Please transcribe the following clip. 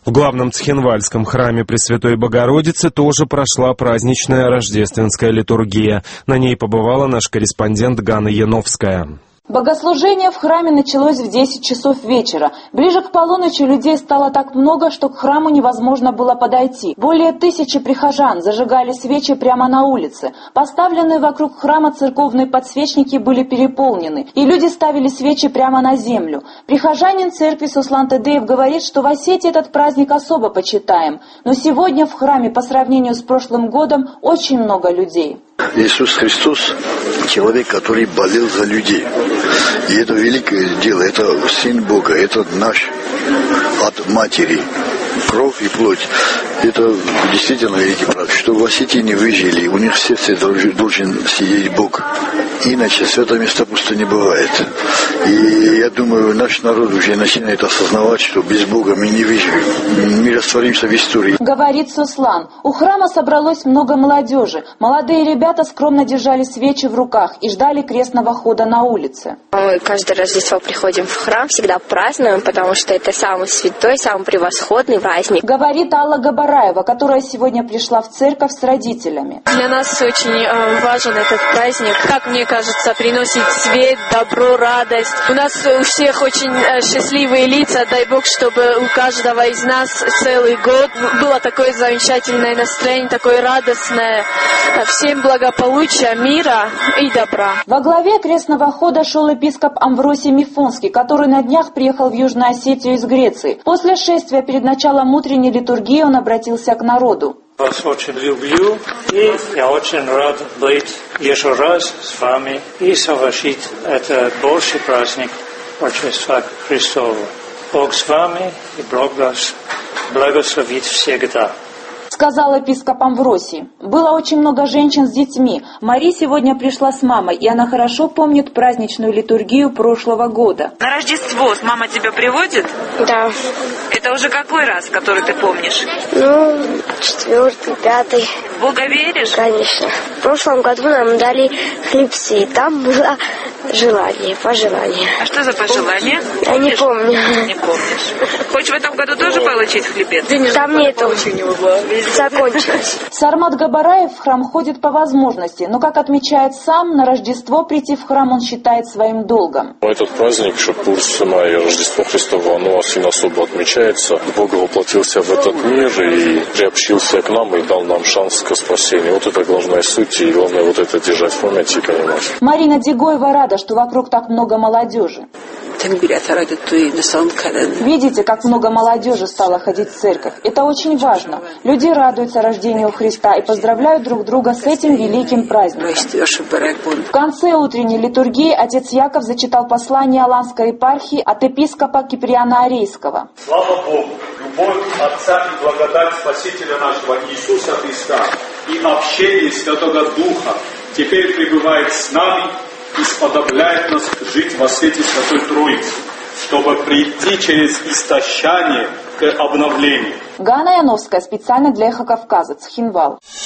В главном Цхинвальском храме Пресвятой Богородицы тоже прошла праздничная рождественская литургия. На ней побывала наш корреспондент Ганна Яновская. Богослужение в храме началось в 10 часов вечера. Ближе к полуночи людей стало так много, что к храму невозможно было подойти. Более 1000 прихожан зажигали свечи прямо на улице. Поставленные вокруг храма церковные подсвечники были переполнены, и люди ставили свечи прямо на землю. Прихожанин церкви Суслан Тедеев говорит, что в Осетии этот праздник особо почитаем. Но сегодня в храме по сравнению с прошлым годом очень много людей. Иисус Христос – человек, который болел за людей. И это великое дело, это Сын Бога, это наш от матери, кровь и плоть. Это действительно великий праздник. Что в Осетии не выжили, у них в сердце должен сидеть Бог. Иначе святое место пусто не бывает. И я думаю, наш народ уже начинает осознавать, что без Бога мы не выживем. Мы растворимся в истории. Говорит Суслан. У храма собралось много молодежи. Молодые ребята скромно держали свечи в руках и ждали крестного хода на улице. Мы каждое Рождество приходим в храм, всегда празднуем, потому что это самый святой, самый превосходный праздник. Говорит Алла Габараева, которая сегодня пришла в церковь с родителями. Для нас очень важен этот праздник. Как мне кажется, приносит свет, добро, радость. У нас у всех очень счастливые лица. Дай Бог, чтобы у каждого из нас целый год было такое замечательное настроение, такое радостное. Всем благополучия, мира и добра. Во главе крестного хода шел епископ Амвросий Мифонский, который на днях приехал в Южную Осетию из Греции. После шествия перед началом утренней литургии он обратился к народу. Вас очень люблю, и я очень рад быть еще раз с вами и совершить этот большой праздник Рождества Христова. Бог с вами и Бог вас благословит всегда. Сказал епископ Амвросий. Было очень много женщин с детьми. Мари сегодня пришла с мамой, и она хорошо помнит праздничную литургию прошлого года. На Рождество мама тебя приводит? Да. Это уже какой раз, который ты помнишь? 4-й, 5-й. В Бога веришь? Конечно. В прошлом году нам дали хлебцы, и там было пожелание. А что за пожелание? Я не помню. Не помнишь. Хочешь в этом году тоже получить хлебец? Там нету. Закончилось. Сармат Габараев в храм ходит по возможности, но, как отмечает сам, на Рождество прийти в храм он считает своим долгом. Этот праздник, Шапурсма и Рождество Христово, оно очень особо отмечается. Бог воплотился в этот мир и приобщился к нам и дал нам шанс к спасению. Вот это главная суть, и главное вот это держать в памяти и понимать. Марина Дегоева рада, что вокруг так много молодежи. Видите, как много молодежи стало ходить в церковь? Это очень важно. Люди радуются рождению Христа и поздравляют друг друга с этим великим праздником. В конце утренней литургии отец Яков зачитал послание Аланской епархии от епископа Киприана Арейского. Слава Богу, любовь Отца и благодать Спасителя нашего Иисуса Христа и общение Святого Духа теперь пребывает с нами и сподобляет нас жить во свете Святой Троицы, чтобы прийти через истощание к обновлению. Ганна Яновская специально для Эхо Кавказа, Цхинвал.